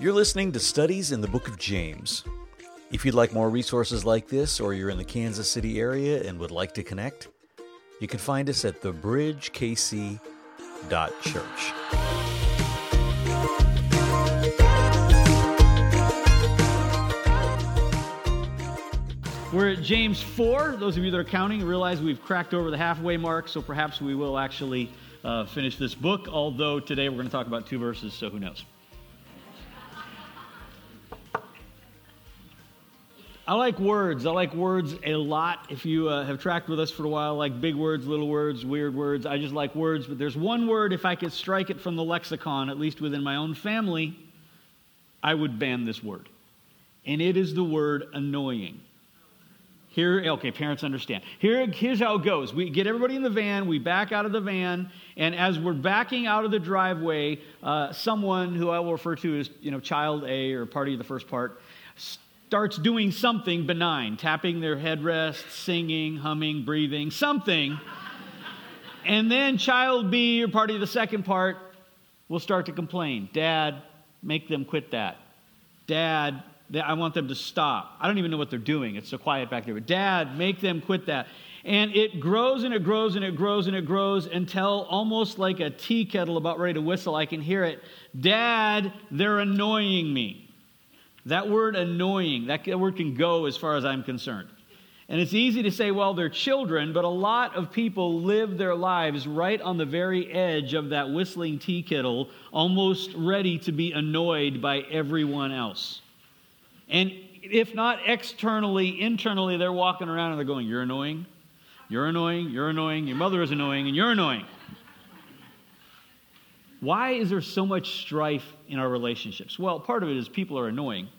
You're listening to Studies in the Book of James. If you'd like more resources like this, or you're in the Kansas City area and would like to connect, you can find us at thebridgekc.church. We're at James 4. Those of you that are counting realize we've cracked over the halfway mark, so perhaps we will actually finish this book, although today we're going to talk about 2 verses, so who knows. I like words. I like words a lot. If you have tracked with us for a while, I like big words, little words, weird words. I just like words, but there's one word, if I could strike it from the lexicon, at least within my own family, I would ban this word. And it is the word annoying. Okay, parents understand. Here's how it goes. We get everybody in the van, we back out of the van, and as we're backing out of the driveway, someone who I will refer to as, child A or party of the first part, starts doing something benign, tapping their headrest, singing, humming, breathing, something. And then child B or party of the second part will start to complain. Dad, make them quit that. Dad, I want them to stop. I don't even know what they're doing. It's so quiet back there. But Dad, make them quit that. And it grows and it grows and it grows and it grows until almost like a tea kettle about ready to whistle, I can hear it. Dad, they're annoying me. That word annoying, that word can go as far as I'm concerned. And it's easy to say, well, they're children, but a lot of people live their lives right on the very edge of that whistling tea kettle, almost ready to be annoyed by everyone else. And if not externally, internally, they're walking around and they're going, you're annoying, you're annoying, you're annoying, your mother is annoying, and you're annoying. Why is there so much strife in our relationships? Well, part of it is people are annoying.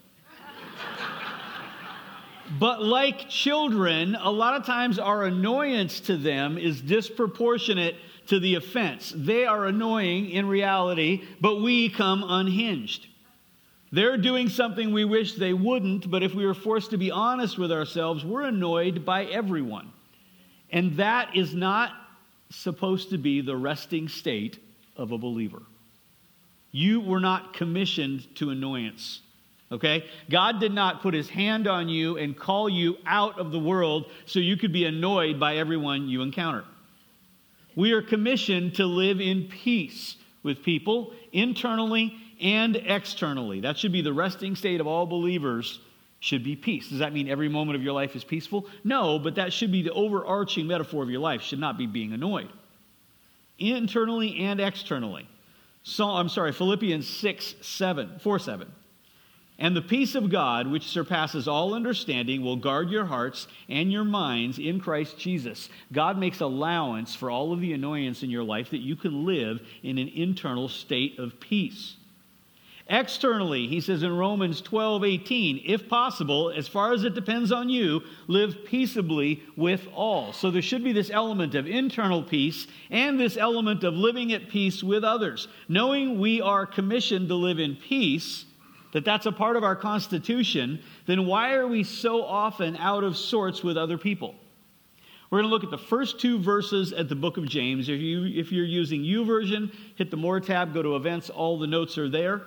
But like children, a lot of times our annoyance to them is disproportionate to the offense. They are annoying in reality, but we come unhinged. They're doing something we wish they wouldn't, but if we were forced to be honest with ourselves, we're annoyed by everyone. And that is not supposed to be the resting state of a believer. You were not commissioned to annoyance. Okay? God did not put his hand on you and call you out of the world so you could be annoyed by everyone you encounter. We are commissioned to live in peace with people, internally and externally. That should be the resting state of all believers, should be peace. Does that mean every moment of your life is peaceful? No, but that should be the overarching metaphor of your life, should not be being annoyed. Internally and externally. Philippians 4:7. And the peace of God, which surpasses all understanding, will guard your hearts and your minds in Christ Jesus. God makes allowance for all of the annoyance in your life that you can live in an internal state of peace. Externally, he says in Romans 12:18, if possible, as far as it depends on you, live peaceably with all. So there should be this element of internal peace and this element of living at peace with others. Knowing we are commissioned to live in peace, that's a part of our constitution, then why are we so often out of sorts with other people? We're going to look at the first 2 verses at the book of James. If you're using YouVersion, hit the More tab, go to Events, all the notes are there.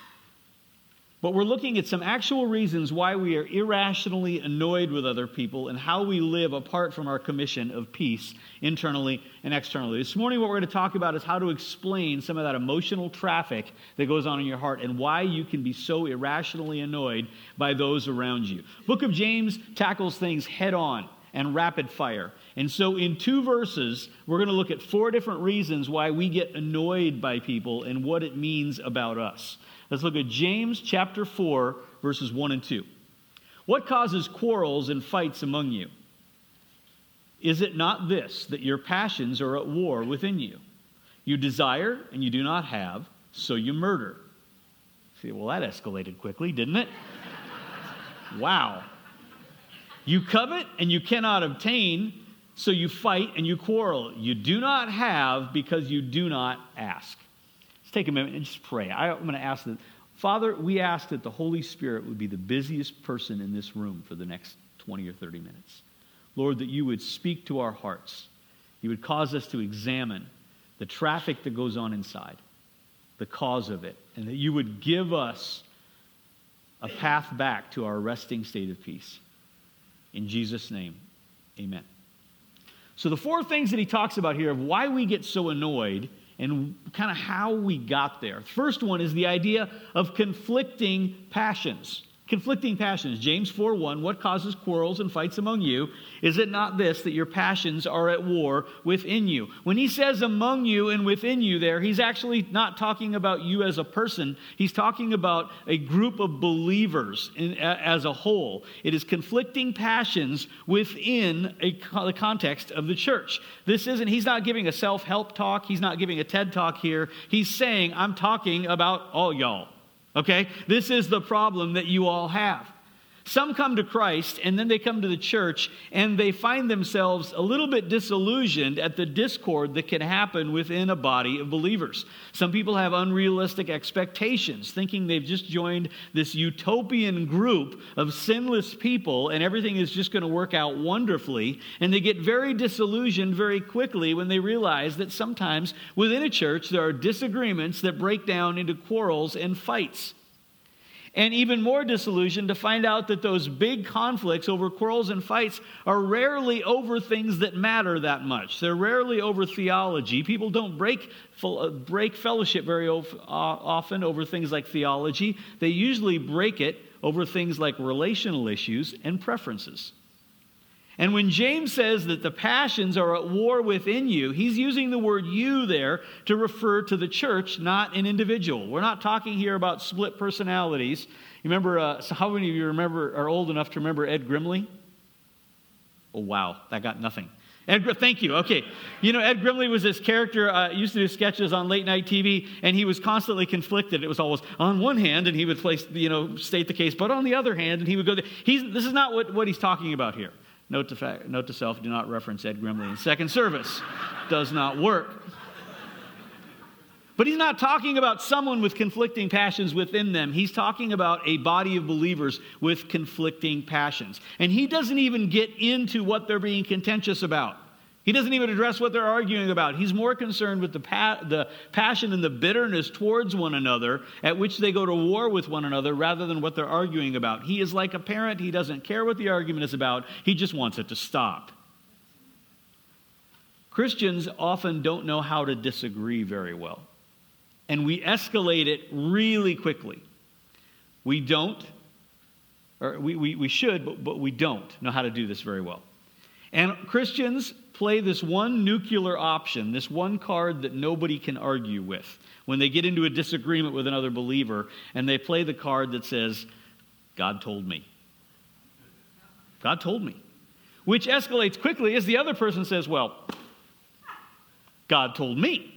But we're looking at some actual reasons why we are irrationally annoyed with other people and how we live apart from our commission of peace internally and externally. This morning what we're going to talk about is how to explain some of that emotional traffic that goes on in your heart and why you can be so irrationally annoyed by those around you. Book of James tackles things head on and rapid fire. And so in 2 verses, we're going to look at 4 different reasons why we get annoyed by people and what it means about us. Let's look at James chapter 4, verses 1 and 2. What causes quarrels and fights among you? Is it not this, that your passions are at war within you? You desire and you do not have, so you murder. See, well, that escalated quickly, didn't it? Wow. You covet and you cannot obtain, so you fight and you quarrel. You do not have because you do not ask. Let's take a minute and just pray. I'm going to ask that, Father, we ask that the Holy Spirit would be the busiest person in this room for the next 20 or 30 minutes. Lord, that you would speak to our hearts. You would cause us to examine the traffic that goes on inside, the cause of it, and that you would give us a path back to our resting state of peace. In Jesus' name, amen. So the 4 things that he talks about here of why we get so annoyed and kind of how we got there. First one is the idea of conflicting passions. Conflicting passions. James 4:1, what causes quarrels and fights among you? Is it not this, that your passions are at war within you? When he says among you and within you there, he's actually not talking about you as a person. He's talking about a group of believers as a whole. It is conflicting passions within the context of the church. He's not giving a self-help talk. He's not giving a TED talk here. He's saying, I'm talking about all y'all. Okay? This is the problem that you all have. Some come to Christ and then they come to the church and they find themselves a little bit disillusioned at the discord that can happen within a body of believers. Some people have unrealistic expectations, thinking they've just joined this utopian group of sinless people and everything is just going to work out wonderfully. And they get very disillusioned very quickly when they realize that sometimes within a church there are disagreements that break down into quarrels and fights. And even more disillusioned to find out that those big conflicts over quarrels and fights are rarely over things that matter that much. They're rarely over theology. People don't break fellowship very often over things like theology. They usually break it over things like relational issues and preferences. And when James says that the passions are at war within you, he's using the word you there to refer to the church, not an individual. We're not talking here about split personalities. You remember, how many of you are old enough to remember Ed Grimley? Oh, wow, that got nothing. Thank you. Okay. You know, Ed Grimley was this character, used to do sketches on late night TV, and he was constantly conflicted. It was always on one hand, and he would state the case, but on the other hand, and he would go there. This is not what he's talking about here. Note to self, do not reference Ed Grimley in second service. Does not work. But he's not talking about someone with conflicting passions within them. He's talking about a body of believers with conflicting passions. And he doesn't even get into what they're being contentious about. He doesn't even address what they're arguing about. He's more concerned with the passion and the bitterness towards one another at which they go to war with one another rather than what they're arguing about. He is like a parent. He doesn't care what the argument is about. He just wants it to stop. Christians often don't know how to disagree very well. And we escalate it really quickly. We don't, or we should, but we don't know how to do this very well. And Christians play this one nuclear option, this one card that nobody can argue with. When they get into a disagreement with another believer, and they play the card that says, God told me. God told me. Which escalates quickly as the other person says, well, God told me.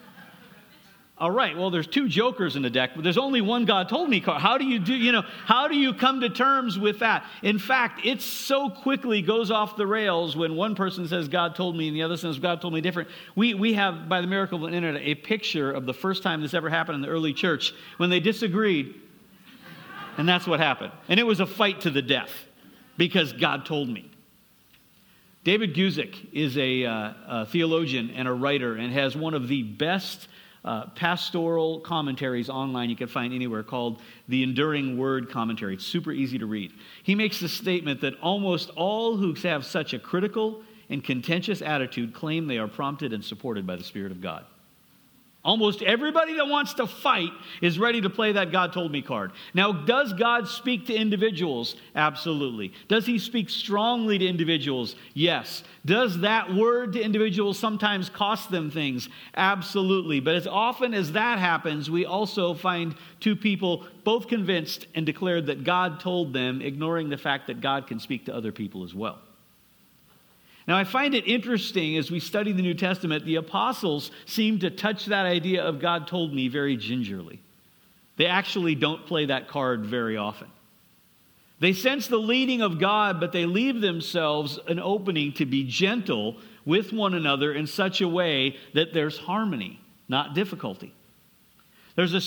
All right, well, there's 2 jokers in the deck, but there's only one God told me card. How do you come to terms with that? In fact, it so quickly goes off the rails when one person says God told me and the other says God told me different. We have, by the miracle of the internet, a picture of the first time this ever happened in the early church when they disagreed, and that's what happened. And it was a fight to the death because God told me. David Guzik is a theologian and a writer and has one of the best pastoral commentaries online you can find anywhere called the Enduring Word Commentary. It's super easy to read. He makes the statement that almost all who have such a critical and contentious attitude claim they are prompted and supported by the Spirit of God. Almost everybody that wants to fight is ready to play that God told me card. Now, does God speak to individuals? Absolutely. Does he speak strongly to individuals? Yes. Does that word to individuals sometimes cost them things? Absolutely. But as often as that happens, we also find 2 people both convinced and declared that God told them, ignoring the fact that God can speak to other people as well. Now, I find it interesting as we study the New Testament, the apostles seem to touch that idea of God told me very gingerly. They actually don't play that card very often. They sense the leading of God, but they leave themselves an opening to be gentle with one another in such a way that there's harmony, not difficulty. There's this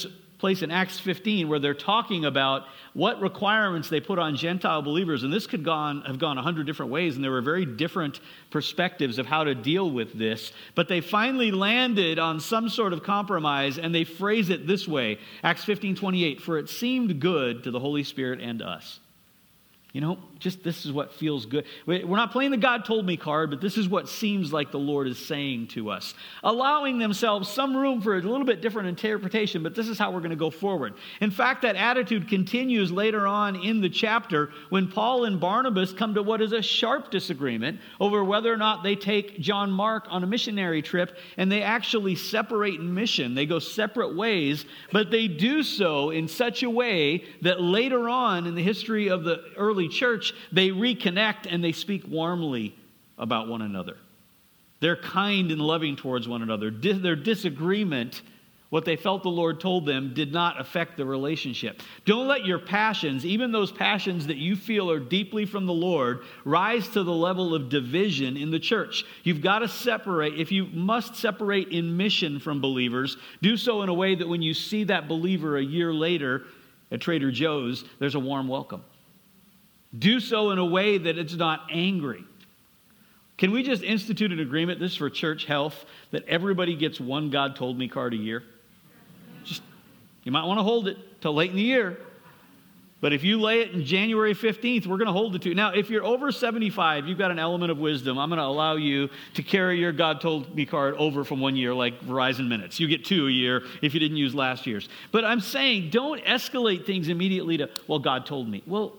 place in Acts 15 where they're talking about what requirements they put on Gentile believers. And this could have gone 100 different ways, and there were very different perspectives of how to deal with this. But they finally landed on some sort of compromise, and they phrase it this way. Acts 15:28, "For it seemed good to the Holy Spirit and us." You know, just this is what feels good. We're not playing the God told me card, but this is what seems like the Lord is saying to us. Allowing themselves some room for a little bit different interpretation, but this is how we're going to go forward. In fact, that attitude continues later on in the chapter when Paul and Barnabas come to what is a sharp disagreement over whether or not they take John Mark on a missionary trip, and they actually separate in mission. They go separate ways, but they do so in such a way that later on in the history of the early church, they reconnect and they speak warmly about one another. They're kind and loving towards one another. Their disagreement, what they felt the Lord told them, did not affect the relationship. Don't let your passions, even those passions that you feel are deeply from the Lord, rise to the level of division in the church. You've got to separate. If you must separate in mission from believers, do so in a way that when you see that believer a year later at Trader Joe's, there's a warm welcome. Do so in a way that it's not angry. Can we just institute an agreement, this is for church health, that everybody gets one God told me card a year? You might want to hold it till late in the year. But if you lay it in January 15th, we're going to hold it to you. Now, if you're over 75, you've got an element of wisdom. I'm going to allow you to carry your God told me card over from 1 year, like Verizon Minutes. You get 2 a year if you didn't use last year's. But I'm saying don't escalate things immediately to, well, God told me. Well,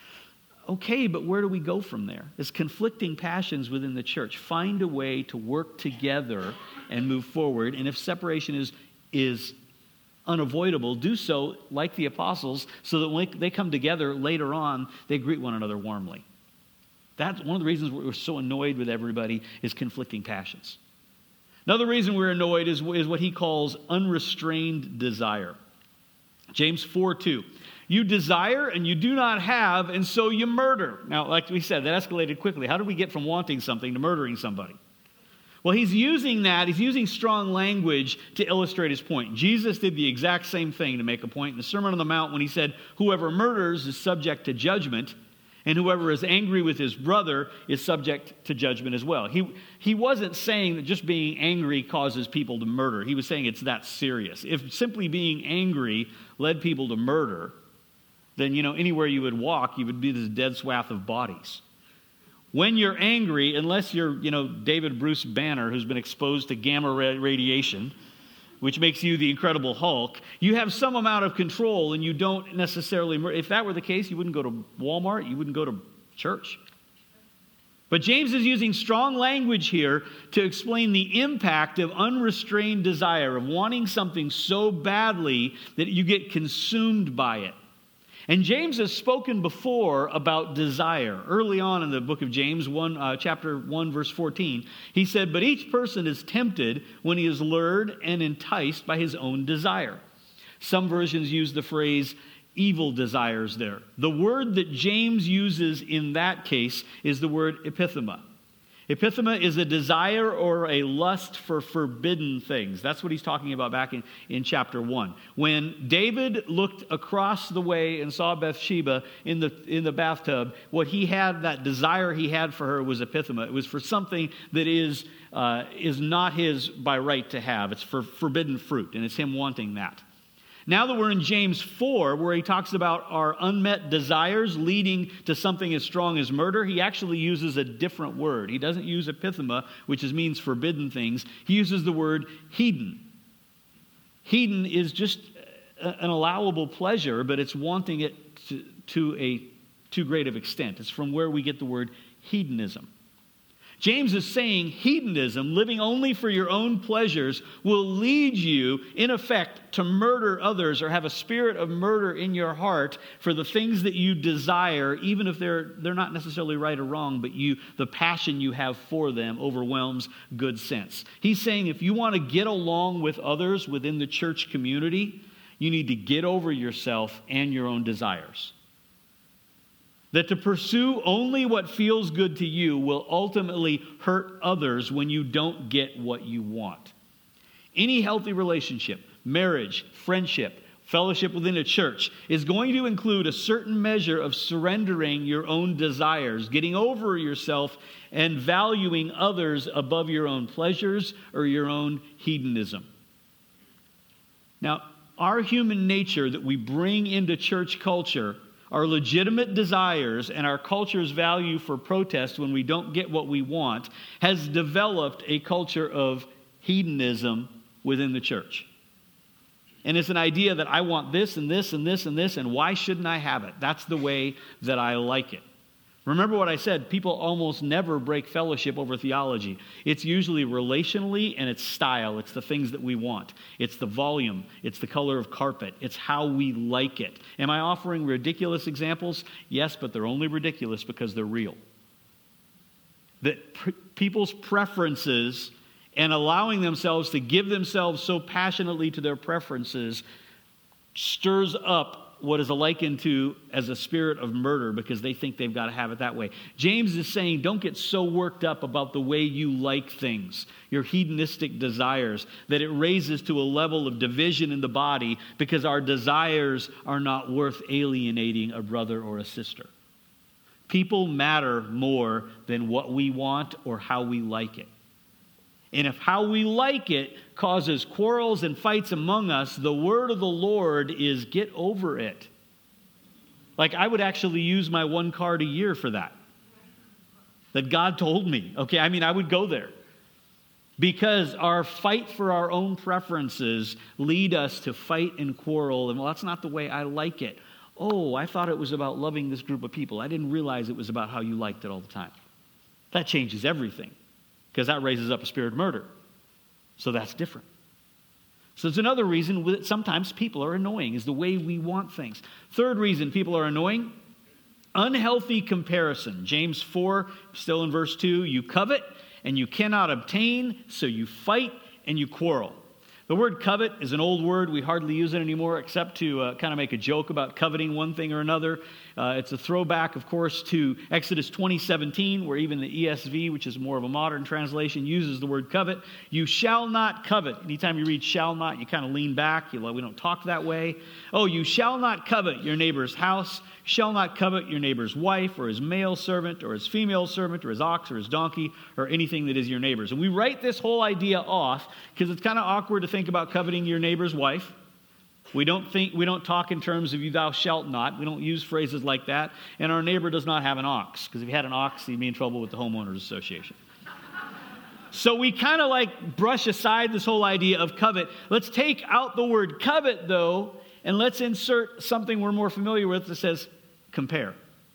okay, but where do we go from there? There's conflicting passions within the church. Find a way to work together and move forward. And if separation is unavoidable, do so like the apostles so that when they come together later on, they greet one another warmly. That's one of the reasons we're so annoyed with everybody is conflicting passions. Another reason we're annoyed is what he calls unrestrained desire. James 4:2. You desire and you do not have, and so you murder. Now, like we said, that escalated quickly. How do we get from wanting something to murdering somebody? Well, he's using strong language to illustrate his point. Jesus did the exact same thing to make a point in the Sermon on the Mount when he said, whoever murders is subject to judgment, and whoever is angry with his brother is subject to judgment as well. He wasn't saying that just being angry causes people to murder. He was saying it's that serious. If simply being angry led people to murder, then, anywhere you would walk, you would be this dead swath of bodies. When you're angry, unless you're, David Bruce Banner, who's been exposed to gamma radiation, which makes you the Incredible Hulk, you have some amount of control and you don't necessarily murder. If that were the case, you wouldn't go to Walmart, you wouldn't go to church. But James is using strong language here to explain the impact of unrestrained desire, of wanting something so badly that you get consumed by it. And James has spoken before about desire. Early on in the book of James, chapter 1, verse 14, he said, but each person is tempted when he is lured and enticed by his own desire. Some versions use the phrase evil desires there. The word that James uses in that case is the word epithema. Epithema is a desire or a lust for forbidden things. That's what he's talking about back in chapter 1. When David looked across the way and saw Bathsheba in the bathtub, what he had, that desire he had for her was epithema. It was for something that is not his by right to have. It's for forbidden fruit, and it's him wanting that. Now that we're in James 4, where he talks about our unmet desires leading to something as strong as murder, he actually uses a different word. He doesn't use epithema, which means forbidden things. He uses the word hedon. Hedon is just an allowable pleasure, but it's wanting it to a too great of extent. It's from where we get the word hedonism. James is saying hedonism, living only for your own pleasures, will lead you, in effect, to murder others or have a spirit of murder in your heart for the things that you desire, even if they're not necessarily right or wrong, but the passion you have for them overwhelms good sense. He's saying if you want to get along with others within the church community, you need to get over yourself and your own desires. That to pursue only what feels good to you will ultimately hurt others when you don't get what you want. Any healthy relationship, marriage, friendship, fellowship within a church, is going to include a certain measure of surrendering your own desires, getting over yourself, and valuing others above your own pleasures or your own hedonism. Now, our human nature that we bring into church culture, our legitimate desires and our culture's value for protest when we don't get what we want, has developed a culture of hedonism within the church. And it's an idea that I want this and this and this and this, and why shouldn't I have it? That's the way that I like it. Remember what I said, people almost never break fellowship over theology. It's usually relationally and it's style. It's the things that we want. It's the volume. It's the color of carpet. It's how we like it. Am I offering ridiculous examples? Yes, but they're only ridiculous because they're real. That people's preferences and allowing themselves to give themselves so passionately to their preferences stirs up what is likened to as a spirit of murder because they think they've got to have it that way. James is saying, don't get so worked up about the way you like things, your hedonistic desires, that it raises to a level of division in the body because our desires are not worth alienating a brother or a sister. People matter more than what we want or how we like it. And if how we like it causes quarrels and fights among us, the word of the Lord is get over it. Like I would actually use my one card a year for that. That God told me. Okay, I would go there. Because our fight for our own preferences lead us to fight and quarrel. And well, that's not the way I like it. Oh, I thought it was about loving this group of people. I didn't realize it was about how you liked it all the time. That changes everything. Because that raises up a spirit of murder. So that's different. So it's another reason that sometimes people are annoying, is the way we want things. Third reason people are annoying, unhealthy comparison. James 4, still in verse 2, you covet and you cannot obtain, so you fight and you quarrel. The word covet is an old word. We hardly use it anymore except to kind of make a joke about coveting one thing or another. It's a throwback, of course, to Exodus 20:17, where even the ESV, which is more of a modern translation, uses the word covet. You shall not covet. Anytime you read shall not, you kind of lean back. We don't talk that way. Oh, you shall not covet your neighbor's house. Shall not covet your neighbor's wife or his male servant or his female servant or his ox or his donkey or anything that is your neighbor's. And we write this whole idea off because it's kind of awkward to think about coveting your neighbor's wife. We don't talk in terms of you thou shalt not. We don't use phrases like that. And our neighbor does not have an ox, because if he had an ox, he'd be in trouble with the homeowners association. So we kind of like brush aside this whole idea of covet. Let's take out the word covet, though, and let's insert something we're more familiar with that says compare.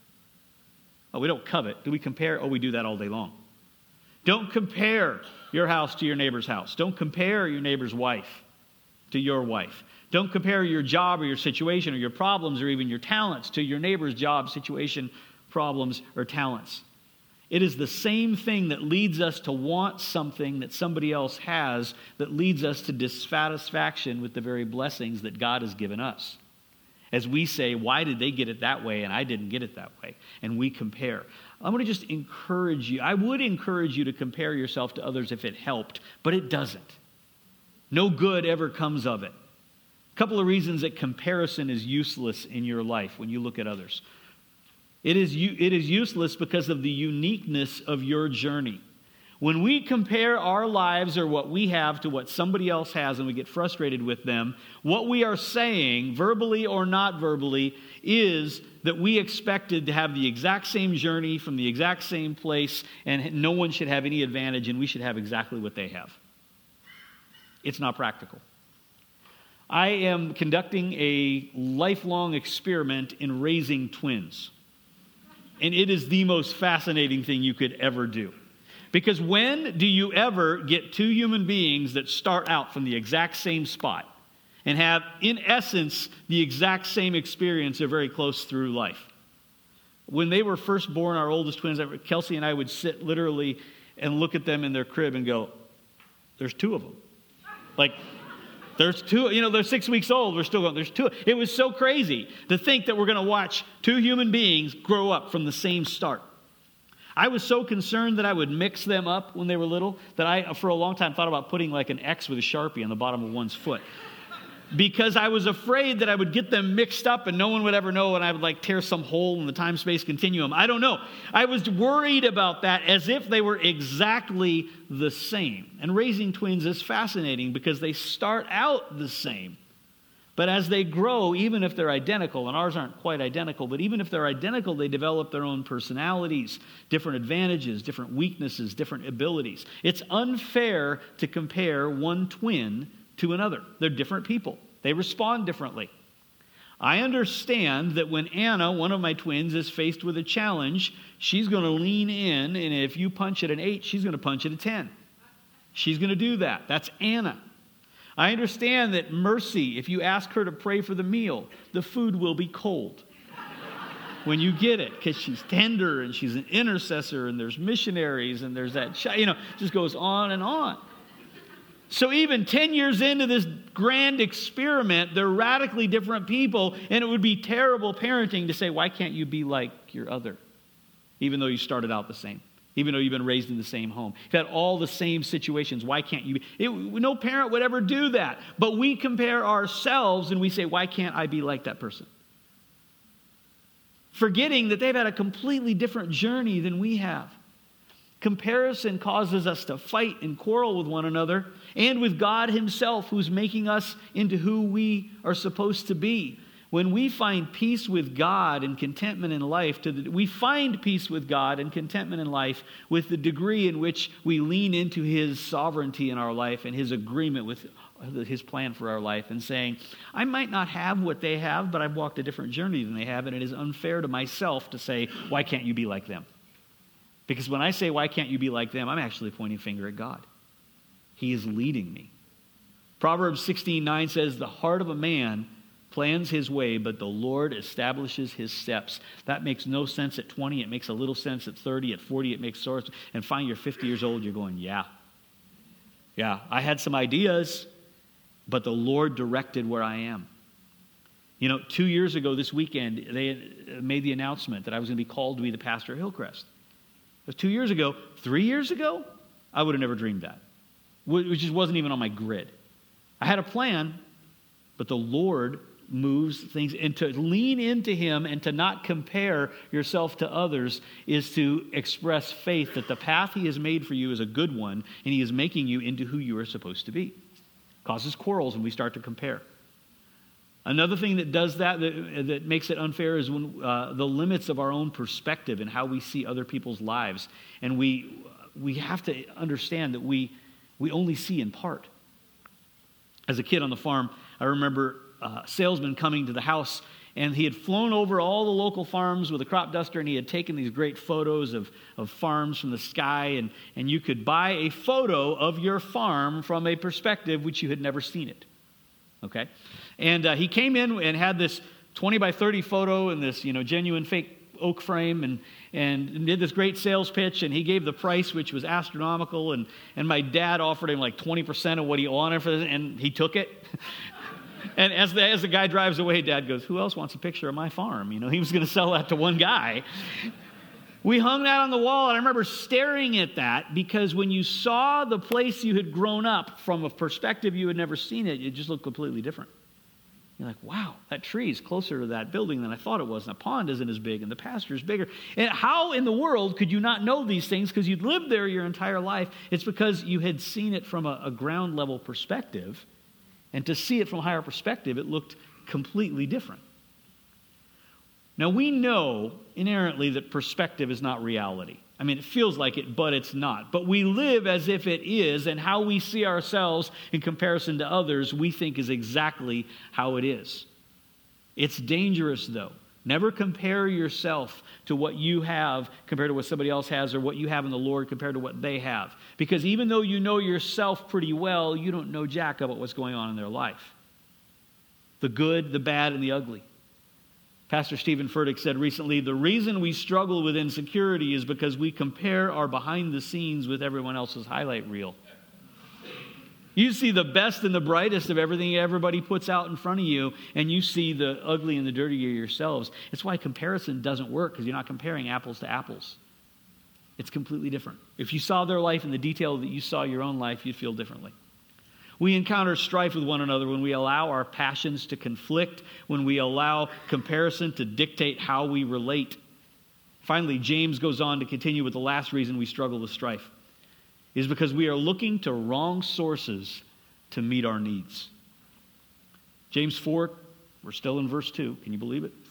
Oh, we don't covet. Do we compare? Oh, we do that all day long. Don't compare your house to your neighbor's house. Don't compare your neighbor's wife to your wife. Don't compare your job or your situation or your problems or even your talents to your neighbor's job, situation, problems, or talents. It is the same thing that leads us to want something that somebody else has that leads us to dissatisfaction with the very blessings that God has given us. As we say, why did they get it that way and I didn't get it that way? And we compare. I'm going to just encourage you. I would encourage you to compare yourself to others if it helped, but it doesn't. No good ever comes of it. A couple of reasons that comparison is useless in your life when you look at others. It is useless because of the uniqueness of your journey. When we compare our lives or what we have to what somebody else has and we get frustrated with them, what we are saying, verbally or not verbally, is that we expected to have the exact same journey from the exact same place and no one should have any advantage and we should have exactly what they have. It's not practical. I am conducting a lifelong experiment in raising twins. And it is the most fascinating thing you could ever do. Because when do you ever get two human beings that start out from the exact same spot and have, in essence, the exact same experience or very close through life? When they were first born, our oldest twins, Kelsey and I would sit literally and look at them in their crib and go, there's two of them. Like, there's two, they're 6 weeks old. We're still going, there's two. It was so crazy to think that we're going to watch two human beings grow up from the same start. I was so concerned that I would mix them up when they were little that I, for a long time, thought about putting like an X with a Sharpie on the bottom of one's foot. because I was afraid that I would get them mixed up and no one would ever know and I would like tear some hole in the time-space continuum. I don't know. I was worried about that as if they were exactly the same. And raising twins is fascinating because they start out the same. But as they grow, even if they're identical, and ours aren't quite identical, but even if they're identical, they develop their own personalities, different advantages, different weaknesses, different abilities. It's unfair to compare one twin to another. They're different people. They respond differently. I understand that when Anna, one of my twins, is faced with a challenge, she's going to lean in, and if you punch at an 8, she's going to punch at a 10. She's going to do that. That's Anna. I understand that Mercy, if you ask her to pray for the meal, the food will be cold when you get it, because she's tender and she's an intercessor and there's missionaries and there's that, just goes on and on. So even 10 years into this grand experiment, they're radically different people, and it would be terrible parenting to say, why can't you be like your other, even though you started out the same? Even though you've been raised in the same home. You've had all the same situations. Why can't you? No parent would ever do that. But we compare ourselves and we say, why can't I be like that person? Forgetting that they've had a completely different journey than we have. Comparison causes us to fight and quarrel with one another and with God Himself, who's making us into who we are supposed to be. When we find peace with God and contentment in life, we find peace with God and contentment in life with the degree in which we lean into His sovereignty in our life and His agreement with His plan for our life and saying, I might not have what they have, but I've walked a different journey than they have, and it is unfair to myself to say, why can't you be like them? Because when I say, why can't you be like them, I'm actually pointing a finger at God. He is leading me. Proverbs 16:9 says, the heart of a man plans his way, but the Lord establishes his steps. That makes no sense at 20. It makes a little sense at 30. At 40, it makes sense. And finally, you're 50 years old, you're going, yeah, I had some ideas, but the Lord directed where I am. 2 years ago this weekend, they made the announcement that I was going to be called to be the pastor of Hillcrest. It was 2 years ago. 3 years ago, I would have never dreamed that. It just wasn't even on my grid. I had a plan, but the Lord moves things, and to lean into Him and to not compare yourself to others is to express faith that the path He has made for you is a good one, and He is making you into who you are supposed to be. Causes quarrels when we start to compare. Another thing that does that makes it unfair is when the limits of our own perspective and how we see other people's lives. And we have to understand that we only see in part. As a kid on the farm, I remember a salesman coming to the house, and he had flown over all the local farms with a crop duster, and he had taken these great photos of farms from the sky, and you could buy a photo of your farm from a perspective which you had never seen it. Okay? And he came in and had this 20 by 30 photo in this, genuine fake oak frame, and did this great sales pitch, and he gave the price, which was astronomical, and my dad offered him like 20% of what he wanted for this, and he took it. And as the guy drives away, Dad goes, who else wants a picture of my farm? He was going to sell that to one guy. We hung that on the wall, and I remember staring at that because when you saw the place you had grown up from a perspective you had never seen it, it just looked completely different. You're like, wow, that tree is closer to that building than I thought it was, and the pond isn't as big, and the pasture is bigger. And how in the world could you not know these things because you'd lived there your entire life? It's because you had seen it from a ground level perspective, and to see it from a higher perspective, it looked completely different. Now, we know inherently that perspective is not reality. I mean, it feels like it, but it's not. But we live as if it is, and how we see ourselves in comparison to others, we think is exactly how it is. It's dangerous, though. Never compare yourself to what you have compared to what somebody else has, or what you have in the Lord compared to what they have. Because even though you know yourself pretty well, you don't know jack about what's going on in their life. The good, the bad, and the ugly. Pastor Stephen Furtick said recently, the reason we struggle with insecurity is because we compare our behind the scenes with everyone else's highlight reel. You see the best and the brightest of everything everybody puts out in front of you, and you see the ugly and the dirty yourselves. It's why comparison doesn't work, because you're not comparing apples to apples. It's completely different. If you saw their life in the detail that you saw your own life, you'd feel differently. We encounter strife with one another when we allow our passions to conflict, when we allow comparison to dictate how we relate. Finally, James goes on to continue with the last reason we struggle with strife, is because we are looking to wrong sources to meet our needs. James 4, we're still in verse 2. Can you believe it?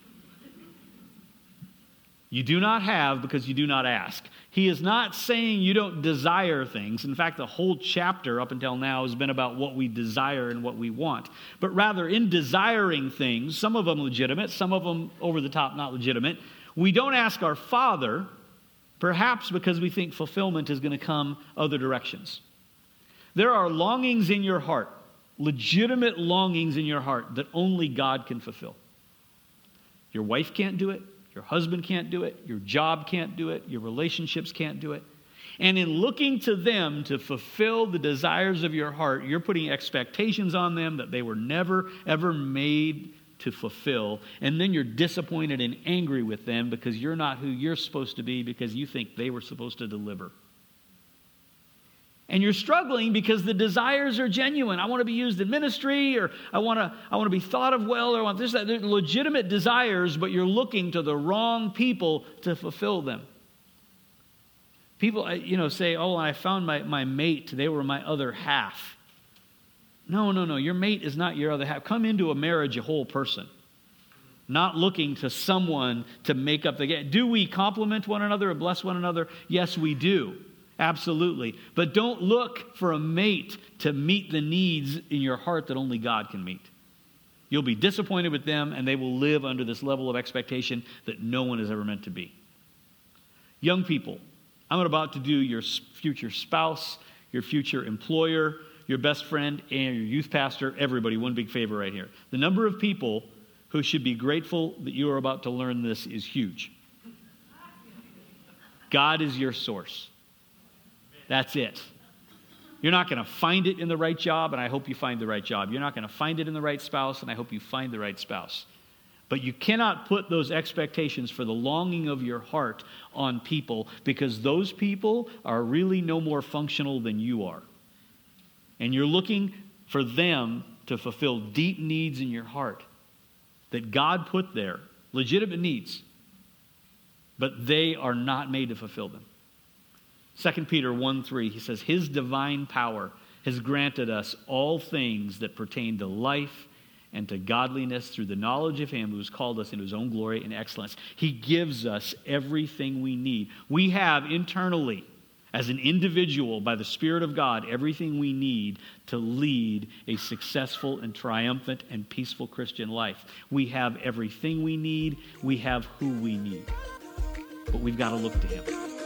You do not have because you do not ask. He is not saying you don't desire things. In fact, the whole chapter up until now has been about what we desire and what we want. But rather, in desiring things, some of them legitimate, some of them over the top not legitimate, we don't ask our Father, perhaps because we think fulfillment is going to come other directions. There are longings in your heart, legitimate longings in your heart that only God can fulfill. Your wife can't do it. Your husband can't do it. Your job can't do it. Your relationships can't do it. And in looking to them to fulfill the desires of your heart, you're putting expectations on them that they were never, ever made to fulfill. And then you're disappointed and angry with them because you're not who you're supposed to be because you think they were supposed to deliver. And you're struggling because the desires are genuine. I want to be used in ministry, or I want to be thought of well, or I want this, that. They're legitimate desires, but you're looking to the wrong people to fulfill them. People, say, oh, I found my mate. They were my other half. No. Your mate is not your other half. Come into a marriage a whole person, not looking to someone to make up the gap. Do we complement one another or bless one another? Yes, we do. Absolutely. But don't look for a mate to meet the needs in your heart that only God can meet. You'll be disappointed with them, and they will live under this level of expectation that no one is ever meant to be. Young people, I'm about to do your future spouse, your future employer, your best friend, and your youth pastor, everybody, one big favor right here. The number of people who should be grateful that you are about to learn this is huge. God is your source. That's it. You're not going to find it in the right job, and I hope you find the right job. You're not going to find it in the right spouse, and I hope you find the right spouse. But you cannot put those expectations for the longing of your heart on people, because those people are really no more functional than you are. And you're looking for them to fulfill deep needs in your heart that God put there, legitimate needs, but they are not made to fulfill them. 2 Peter 1:3, he says, His divine power has granted us all things that pertain to life and to godliness through the knowledge of Him who has called us into His own glory and excellence. He gives us everything we need. We have internally, as an individual, by the Spirit of God, everything we need to lead a successful and triumphant and peaceful Christian life. We have everything we need. We have who we need. But we've got to look to Him.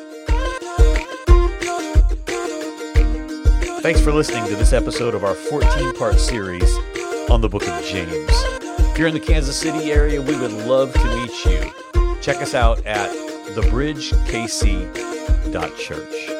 Thanks for listening to this episode of our 14-part series on the book of James. If you're in the Kansas City area, we would love to meet you. Check us out at thebridgekc.church.